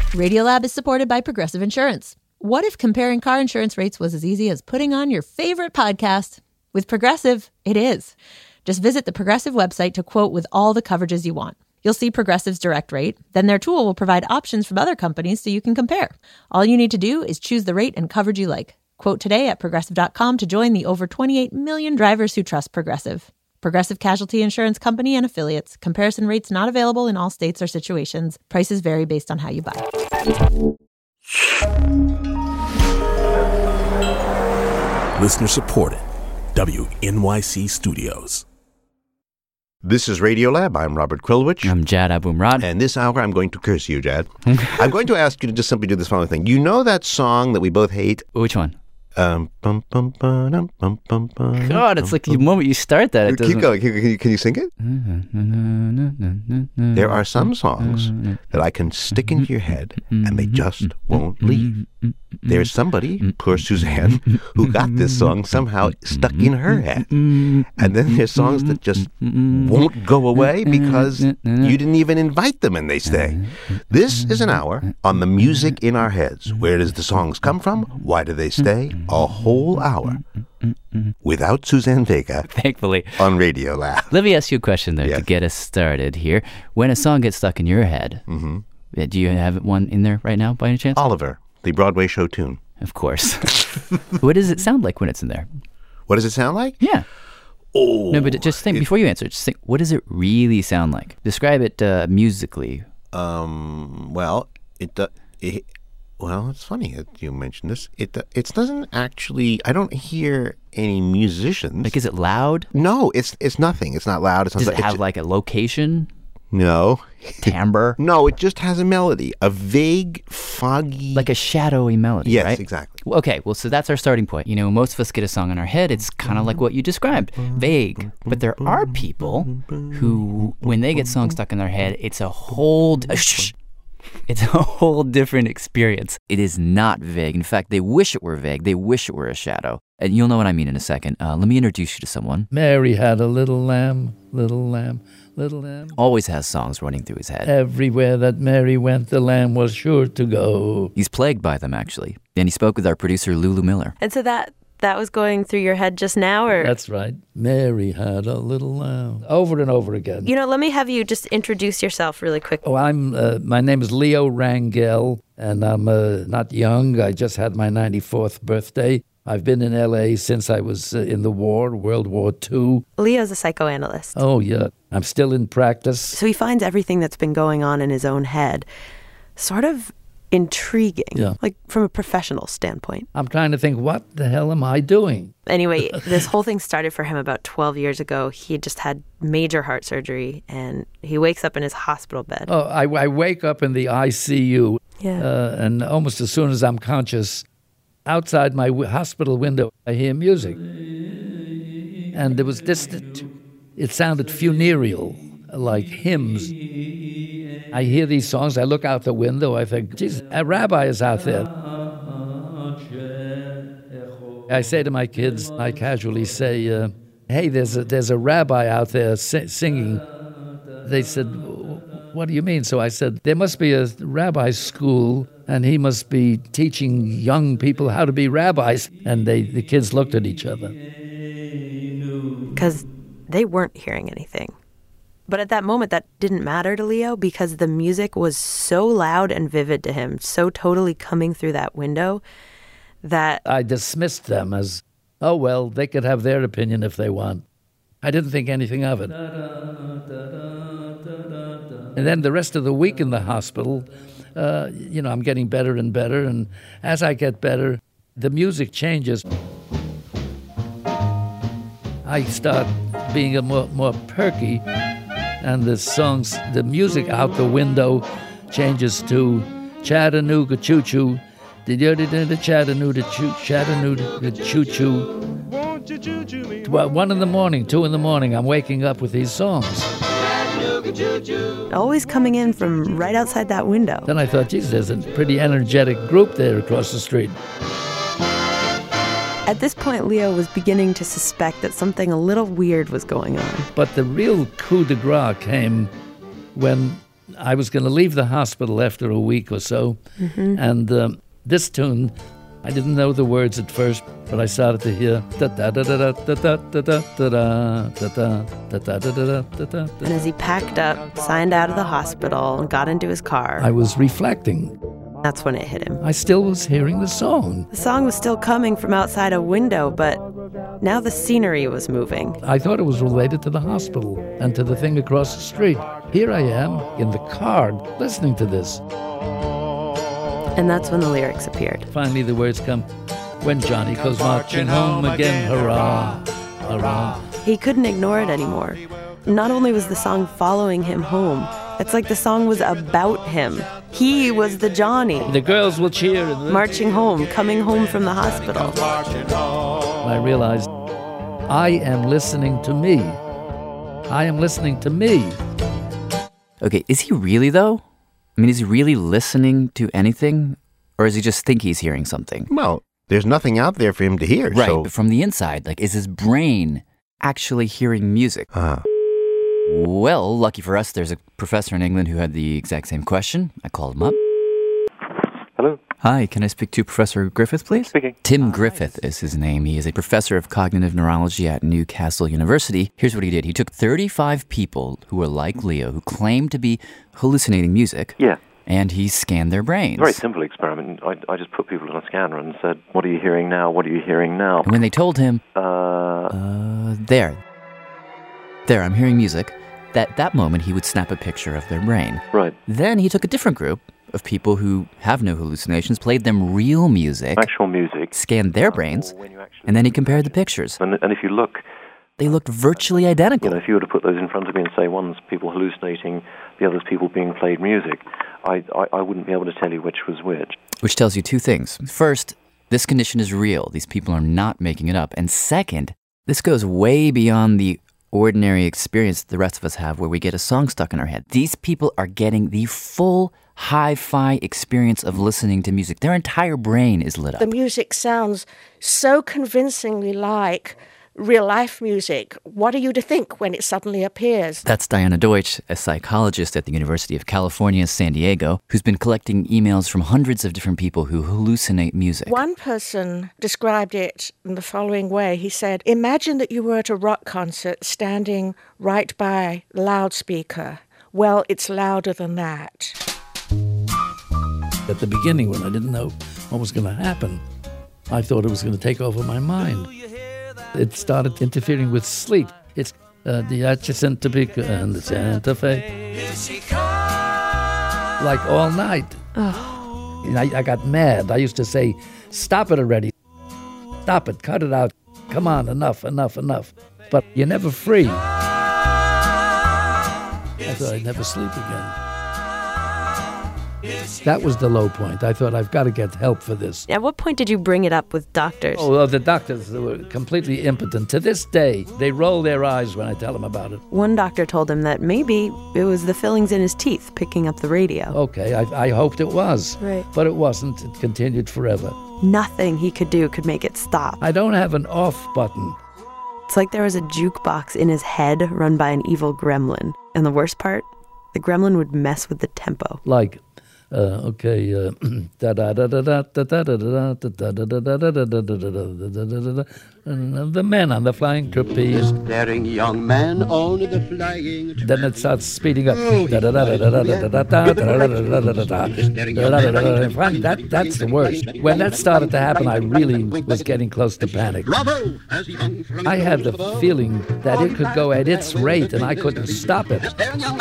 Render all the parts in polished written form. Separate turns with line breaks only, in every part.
Radiolab is supported by Progressive Insurance. What if comparing car insurance rates was as easy as putting on your favorite podcast? With Progressive, it is. Just visit the Progressive website to quote with all the coverages you want. You'll see Progressive's direct rate. Then their tool will provide options from other companies so you can compare. All you need to do is choose the rate and coverage you like. Quote today at Progressive.com to join the over 28 million drivers who trust Progressive. Progressive Casualty Insurance Company and Affiliates. Comparison rates not available in all states or situations. Prices vary based on how you buy.
Listener supported. WNYC Studios.
This is Radiolab. I'm Robert Krulwich.
I'm Jad Abumrad.
And this hour, I'm going to curse you, Jad. I'm going to ask you to just simply do this following thing. You know that song that we both hate?
Which one?
Bum, bum, bum, bum, bum, bum,
God, it's like the moment you start that, it doesn't...
Keep going. Can you sing it? There are some songs that I can stick into your head and they just won't leave. There's somebody, poor Suzanne, who got this song somehow stuck in her head. And then there's songs that just won't go away because you didn't even invite them and they stay. This is an hour on the music in our heads. Where does the songs come from? Why do they stay? A whole hour without Suzanne Vega.
Thankfully.
On Radiolab.
Let me ask you a question, though, to get us started here. When a song gets stuck in your head, do you have one in there right now by any chance?
Oliver, the Broadway show tune.
Of course. What does it sound like when it's in there?
What does it sound like?
Yeah.
Oh.
No, but just think, before you answer, just think, what does it really sound like? Describe it musically.
Well, it's funny that you mentioned this. It doesn't actually. I don't hear any musicians.
Like, is it loud?
No, it's nothing. It's not loud.
Does it have like a location?
No.
Timbre?
No, it just has a melody, a vague, foggy,
like a shadowy melody.
Yes,
right?
Exactly.
Okay, well, so that's our starting point. You know, most of us get a song in our head. It's kind of like what you described, vague. But there are people who, when they get songs stuck in their head, it's a whole. It's a whole different experience. It is not vague. In fact, they wish it were vague. They wish it were a shadow. And you'll know what I mean in a second. Let me introduce you to someone.
Mary had a little lamb, little lamb, little lamb.
Always has songs running through his head.
Everywhere that Mary went, the lamb was sure to go.
He's plagued by them, actually. And he spoke with our producer, Lulu Miller.
And so that was going through your head just now, or?
That's right. Mary had a little lamb. Over and over again.
You know, let me have you just introduce yourself really quick.
Oh, my name is Leo Rangel, and I'm not young. I just had my 94th birthday. I've been in L.A. since I was in the war, World War II.
Leo's a psychoanalyst.
Oh, yeah. I'm still in practice.
So he finds everything that's been going on in his own head sort of intriguing, like from a professional standpoint.
I'm trying to think, what the hell am I doing?
Anyway, this whole thing started for him about 12 years ago. He had just had major heart surgery, and he wakes up in his hospital bed.
Oh, I wake up in the ICU, and almost as soon as I'm conscious, outside my hospital window, I hear music. And it was distant. It sounded funereal, like hymns. I hear these songs, I look out the window, I think, geez, a rabbi is out there. I say to my kids, I casually say, hey, there's a rabbi out there singing. They said, what do you mean? So I said, there must be a rabbi school, and he must be teaching young people how to be rabbis. And the kids looked at each other.
Because they weren't hearing anything. But at that moment, that didn't matter to Leo because the music was so loud and vivid to him, so totally coming through that window that...
I dismissed them as, oh, well, they could have their opinion if they want. I didn't think anything of it. And then the rest of the week in the hospital, I'm getting better and better. And as I get better, the music changes. I start being a more perky. And the music out the window changes to Chattanooga Choo Choo, Chattanooga Choo Choo. 1 in the morning, 2 in the morning, I'm waking up with these songs.
Always coming in from right outside that window.
Then I thought, geez, there's a pretty energetic group there across the street.
At this point, Leo was beginning to suspect that something a little weird was going on.
But the real coup de grace came when I was going to leave the hospital after a week or so, and this tune, I didn't know the words at first, but I started to hear
And as he packed up, signed out of the hospital, and got into his car,
I was reflecting.
that's when it hit him.
I still was hearing the song.
The song was still coming from outside a window, but now the scenery was moving.
I thought it was related to the hospital and to the thing across the street. Here I am in the car listening to this.
And that's when the lyrics appeared.
Finally the words come, when Johnny goes marching home again, hurrah, hurrah.
He couldn't ignore it anymore. Not only was the song following him home, it's like the song was about him. He was the Johnny.
The girls will cheer.
Marching home, coming home from the hospital.
I realized I am listening to me. I am listening to me.
Okay, is he really, though? I mean, is he really listening to anything? Or does he just think he's hearing something?
Well, there's nothing out there for him to hear.
Right,
So,
but from the inside, like, is his brain actually hearing music? Well, lucky for us, there's a professor in England who had the exact same question. I called him up.
Hello?
Hi, can I speak to Professor Griffith, please?
Speaking.
Tim Griffith is his name. He is a professor of cognitive neurology at Newcastle University. Here's what he did. He took 35 people who were like Leo, who claimed to be hallucinating music.
Yeah.
And he scanned their brains.
Very simple experiment. I just put people in a scanner and said, what are you hearing now? What are you hearing now?
And when they told him, there, I'm hearing music, that moment he would snap a picture of their brain.
Right.
Then he took a different group of people who have no hallucinations, played them real music,
Actual music.
scanned their brains, and then he compared the pictures.
And if you look,
They looked virtually identical.
if you were to put those in front of me and say one's people hallucinating, the other's people being played music, I wouldn't be able to tell you which was which.
Which tells you two things. First, this condition is real. These people are not making it up. And second, this goes way beyond the ordinary experience the rest of us have where we get a song stuck in our head. These people are getting the full hi-fi experience of listening to music. Their entire brain is lit up.
The music sounds so convincingly like real-life music. What are you to think when it suddenly appears?
That's Diana Deutsch, a psychologist at the University of California, San Diego, who's been collecting emails from hundreds of different people who hallucinate music.
One person described it in the following way. He said, imagine that you were at a rock concert standing right by the loudspeaker. Well, it's louder than that.
At the beginning, when I didn't know what was going to happen, I thought it was going to take over my mind. It started interfering with sleep. It's the adjacent Topeka and the Santa Fe. Like all night. Oh. And I got mad. I used to say, stop it already. Stop it, cut it out. Come on, enough. But you're never free. I thought I'd never sleep again. That was the low point. I thought, I've got to get help for this.
At what point did you bring it up with doctors?
Oh, well, the doctors were completely impotent. To this day, they roll their eyes when I tell them about it.
One doctor told him that maybe it was the fillings in his teeth picking up the radio.
Okay, I hoped it was.
Right.
But it wasn't. It continued forever.
Nothing he could do could make it stop.
I don't have an off button.
It's like there was a jukebox in his head run by an evil gremlin. And the worst part, the gremlin would mess with the tempo.
Like, the men on the flying trapeze.
Daring young man on the flying trapeze.
Then it starts speeding up. That's the worst. When that started to happen, I really was getting close to panic. I had the feeling that it could go at its rate and I couldn't stop it.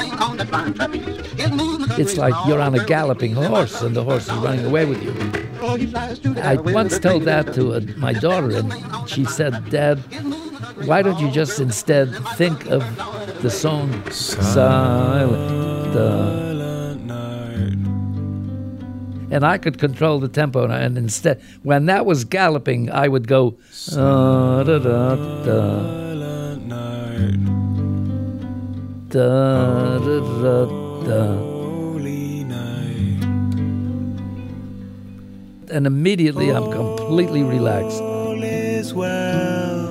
It's like you're on a galloping horse and the horse is running away with you. I once told that to my daughter, and she said, Dad, why don't you just instead think of the song Silent Night? And I could control the tempo, and instead, when that was galloping, I would go da da da da da da da. And immediately I'm completely relaxed.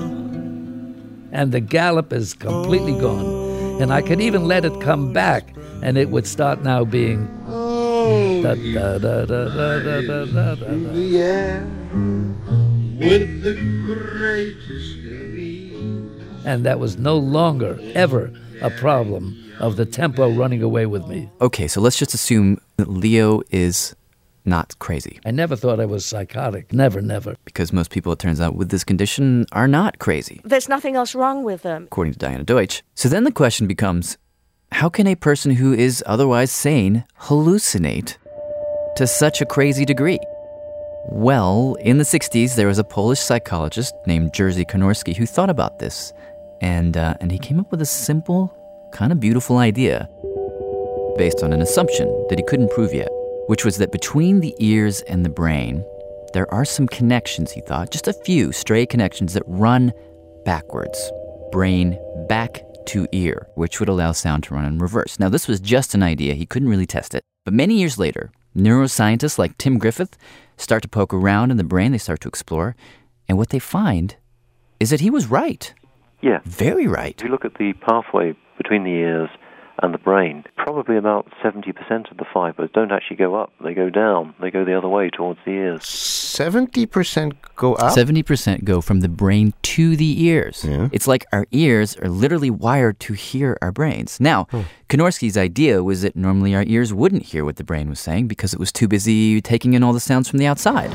And the gallop is completely gone. And I could even let it come back and it would start now being da, da, da, da, da, da, da, da, da.
The air with the greatest of ease.
And that was no longer ever a problem of the tempo running away with me.
Okay, so let's just assume that Leo is not crazy.
I never thought I was psychotic. Never, never.
Because most people, it turns out, with this condition are not crazy,
There's nothing else wrong with them.
according to Diana Deutsch. So then the question becomes, how can a person who is otherwise sane hallucinate to such a crazy degree? Well, in the 60s, there was a Polish psychologist named Jerzy Konorski who thought about this. And he came up with a simple, kind of beautiful idea based on an assumption that he couldn't prove yet, which was that between the ears and the brain, there are some connections, he thought, just a few stray connections that run backwards. Brain back to ear, which would allow sound to run in reverse. Now, this was just an idea. He couldn't really test it. But many years later, neuroscientists like Tim Griffith start to poke around in the brain. They start to explore. And what they find is that he was right.
Yeah.
Very right.
If you look at the pathway between the ears and the brain, probably about 70% of the fibers don't actually go up. They go down. They go the other way towards the ears.
70% go up?
70% go from the brain to the ears.
Yeah.
It's like our ears are literally wired to hear our brains. Now, Konorski's idea was that normally our ears wouldn't hear what the brain was saying because it was too busy taking in all the sounds from the outside.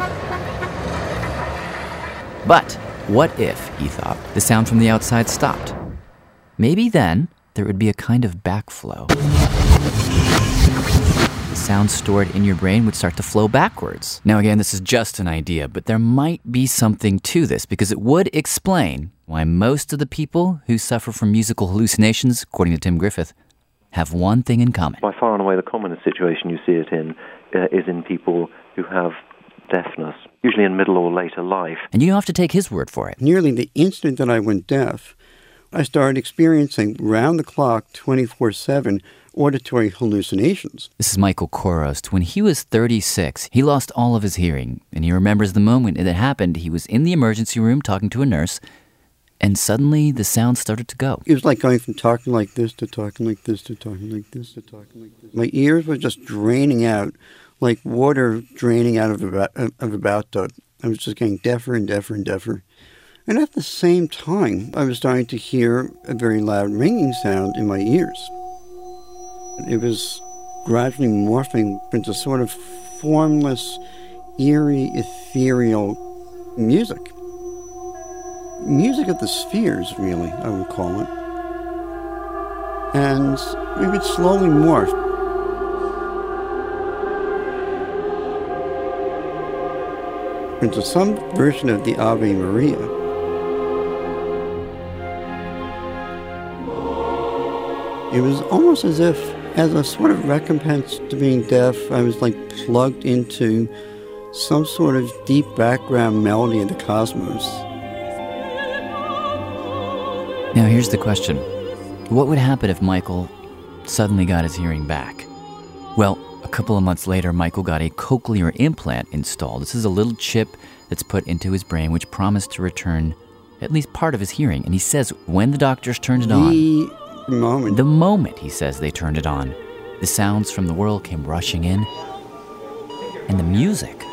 But what if, he thought, the sound from the outside stopped? Maybe then there would be a kind of backflow. The sound stored in your brain would start to flow backwards. Now again, this is just an idea, but there might be something to this because it would explain why most of the people who suffer from musical hallucinations, according to Tim Griffith, have one thing in common.
By far and away, the commonest situation you see it in is in people who have deafness, usually in middle or later life.
And you don't have to take his word for it.
Nearly the instant that I went deaf, I started experiencing round-the-clock, 24/7 auditory hallucinations.
This is Michael Korost. When he was 36, he lost all of his hearing, and he remembers the moment it happened. He was in the emergency room talking to a nurse, and suddenly the sound started to go.
It was like going from talking like this to talking like this to talking like this to talking like this. My ears were just draining out, like water draining out of a bathtub. I was just getting deafer and deafer and deafer. And at the same time, I was starting to hear a very loud ringing sound in my ears. It was gradually morphing into sort of formless, eerie, ethereal music. Music of the spheres, really, I would call it. And it would slowly morph. Into some version of the Ave Maria. It was almost as if, as a sort of recompense to being deaf, I was like plugged into some sort of deep background melody of the cosmos.
Now here's the question. What would happen if Michael suddenly got his hearing back? Well, a couple of months later, Michael got a cochlear implant installed. This is a little chip that's put into his brain which promised to return at least part of his hearing. And he says when the doctors turned it on, the moment, he says, they turned it on, the sounds from the world came rushing in, and the music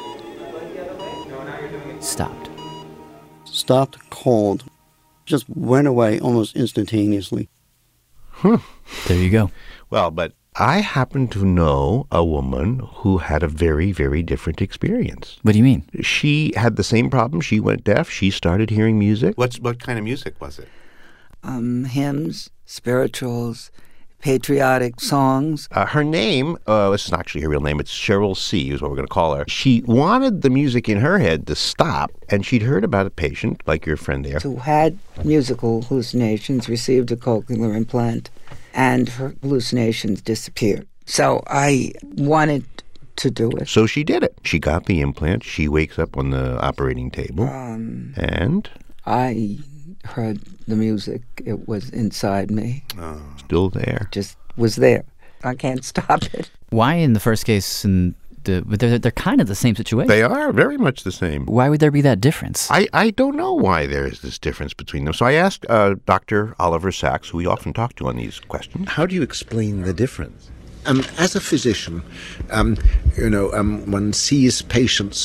stopped.
Stopped cold. Just went away almost instantaneously.
There you go.
Well, but I happen to know a woman who had a very, very different experience.
What do you mean?
She had the same problem. She went deaf. She started hearing music. What kind of music was it?
Hymns, spirituals, patriotic songs.
Her name, this is not actually her real name, it's Cheryl C. is what we're going to call her. She wanted the music in her head to stop, and she'd heard about a patient, like your friend there,
who had musical hallucinations, received a cochlear implant, and her hallucinations disappeared. So I wanted to do it.
So she did it. She got the implant. She wakes up on the operating table, and
I heard the music. It was inside me.
Still there.
Just was there. I can't stop it.
Why, in the first case, in but they're kind of the same situation.
They are very much the same.
Why would there be that difference?
I don't know why there is this difference between them. So I asked Dr. Oliver Sacks, who we often talk to on these questions.
How do you explain the difference? As a physician, one sees patients,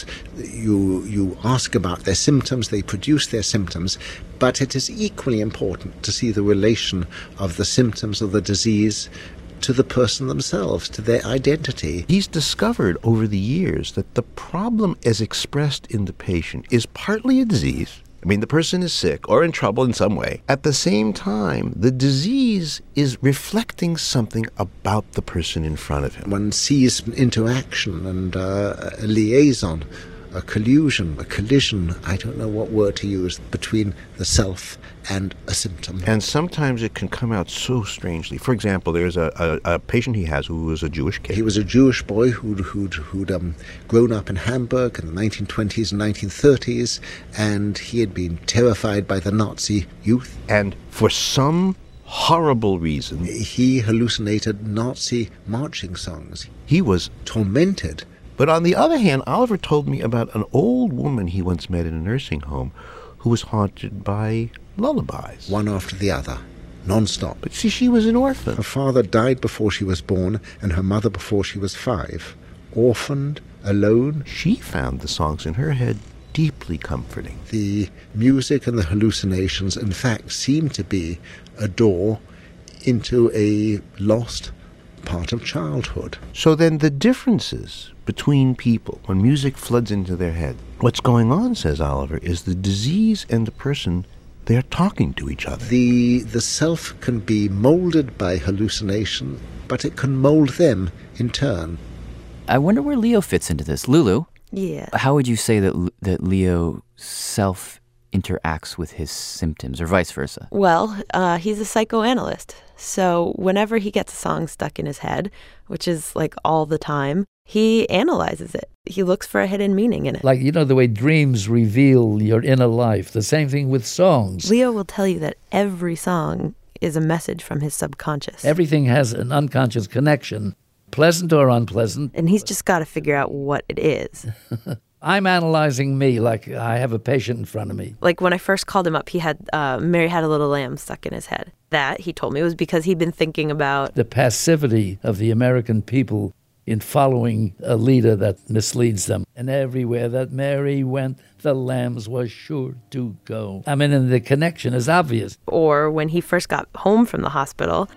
you ask about their symptoms, they produce their symptoms, but it is equally important to see the relation of the symptoms of the disease to the person themselves, to their identity.
He's discovered over the years that the problem as expressed in the patient is partly a disease. I mean, the person is sick or in trouble in some way. At the same time, the disease is reflecting something about the person in front of him.
One sees interaction and a liaison, a collusion, a collision, I don't know what word to use, between the self and a symptom.
And sometimes it can come out so strangely. For example, there's a patient he has who was a Jewish kid.
He was a Jewish boy who'd grown up in Hamburg in the 1920s and 1930s, and he had been terrified by the Nazi youth.
And for some horrible reason,
he hallucinated Nazi marching songs.
He was
tormented.
But on the other hand, Oliver told me about an old woman he once met in a nursing home who was haunted by lullabies.
One after the other, non-stop.
But see, she was an orphan.
Her father died before she was born, and her mother before she was 5. Orphaned, alone.
She found the songs in her head deeply comforting.
The music and the hallucinations, in fact, seemed to be a door into a lost part of childhood.
So then the differences between people when music floods into their head, what's going on, says Oliver, is the disease and the person, they're talking to each other.
The self can be molded by hallucination, but it can mold them in turn.
I wonder where Leo fits into this. Lulu?
Yeah.
How would you say that Leo self interacts with his symptoms, or vice versa?
Well, he's a psychoanalyst. So whenever he gets a song stuck in his head, which is like all the time, he analyzes it. He looks for a hidden meaning in it.
Like, the way dreams reveal your inner life. The same thing with songs.
Leo will tell you that every song is a message from his subconscious.
Everything has an unconscious connection, pleasant or unpleasant.
And he's just got to figure out what it is.
I'm analyzing me like I have a patient in front of me.
Like when I first called him up, he had Mary Had a Little Lamb stuck in his head. That, he told me, was because he'd been thinking about
the passivity of the American people in following a leader that misleads them. And everywhere that Mary went, the lambs were sure to go. I mean, and the connection is obvious.
Or when he first got home from the hospital,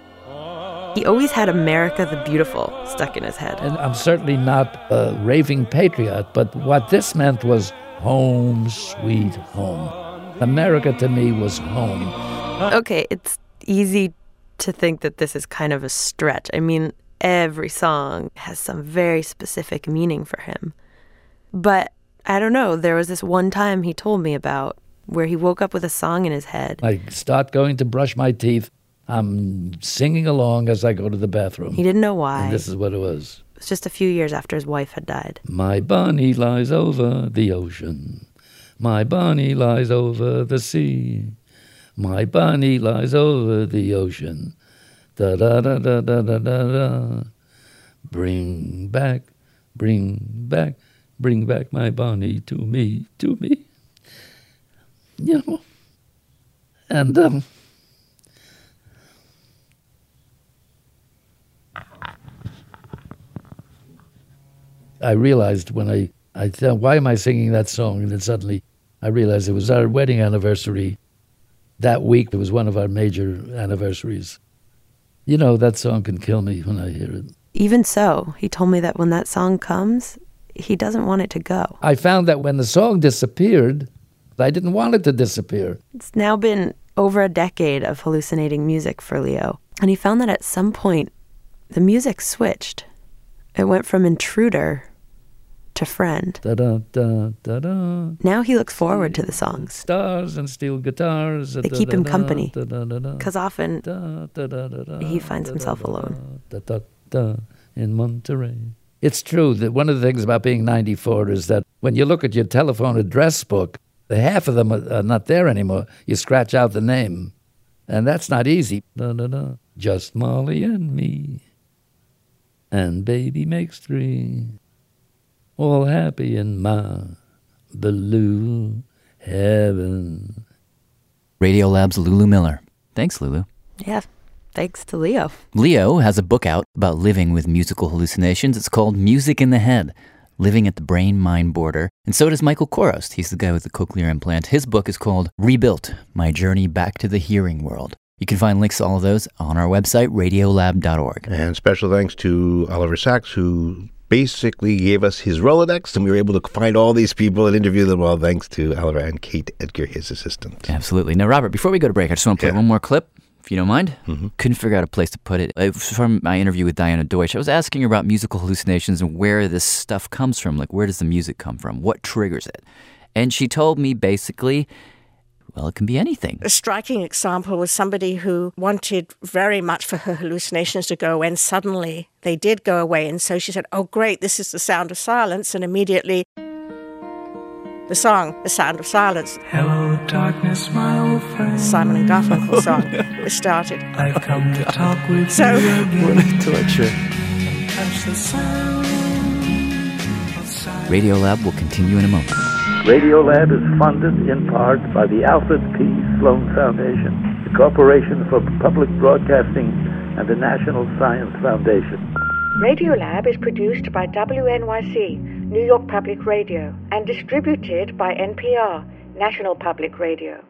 he always had America the Beautiful stuck in his head.
And I'm certainly not a raving patriot, but what this meant was home, sweet home. America to me was home.
Okay, it's easy to think that this is kind of a stretch. I mean, every song has some very specific meaning for him. But I don't know, there was this one time he told me about where he woke up with a song in his head.
I start going to brush my teeth. I'm singing along as I go to the bathroom.
He didn't know why.
And this is what it was.
It was just a few years after his wife had died.
My bunny lies over the ocean. My bunny lies over the sea. My bunny lies over the ocean. Da da da da da da da da. Bring back my bunny to me. And I realized when I thought, why am I singing that song? And then suddenly I realized it was our wedding anniversary. That week, it was one of our major anniversaries. That song can kill me when I hear it.
Even so, he told me that when that song comes, he doesn't want it to go.
I found that when the song disappeared, I didn't want it to disappear.
It's now been over a decade of hallucinating music for Leo. And he found that at some point, the music switched. It went from intruder to friend.
Da-da-da-da-da.
Now he looks forward to the songs.
Stars and steel guitars.
They keep him company. Because often he finds himself alone.
In Monterey. It's true that one of the things about being 94 is that when you look at your telephone address book, the half of them are not there anymore. You scratch out the name. And that's not easy. Just Molly and me. And baby makes 3. all happy in my blue heaven.
Radiolab's Lulu Miller. Thanks, Lulu.
Yeah, thanks to Leo.
Leo has a book out about living with musical hallucinations. It's called Music in the Head, Living at the Brain-Mind Border. And so does Michael Korost. He's the guy with the cochlear implant. His book is called Rebuilt, My Journey Back to the Hearing World. You can find links to all of those on our website, radiolab.org.
And special thanks to Oliver Sacks, who basically gave us his Rolodex, and we were able to find all these people and interview them all thanks to Oliver and Kate Edgar, his assistant.
Absolutely. Now, Robert, before we go to break, I just want to play one more clip, if you don't mind. Couldn't figure out a place to put it. It was from my interview with Diana Deutsch. I was asking her about musical hallucinations and where this stuff comes from. Like, where does the music come from? What triggers it? And she told me basically, well, it can be anything.
A striking example was somebody who wanted very much for her hallucinations to go away, and suddenly they did go away. And so she said, oh, great, this is the sound of silence. And immediately the song, The Sound of Silence,
Hello, darkness, my old friend.
Simon and Garfunkel song, was started.
I've come to talk with
So,
you again.
What a torture.
Touch the sound of silence.
Radiolab will continue in a moment.
Radiolab is funded in part by the Alfred P. Sloan Foundation, the Corporation for Public Broadcasting, and the National Science Foundation.
Radiolab is produced by WNYC, New York Public Radio, and distributed by NPR, National Public Radio.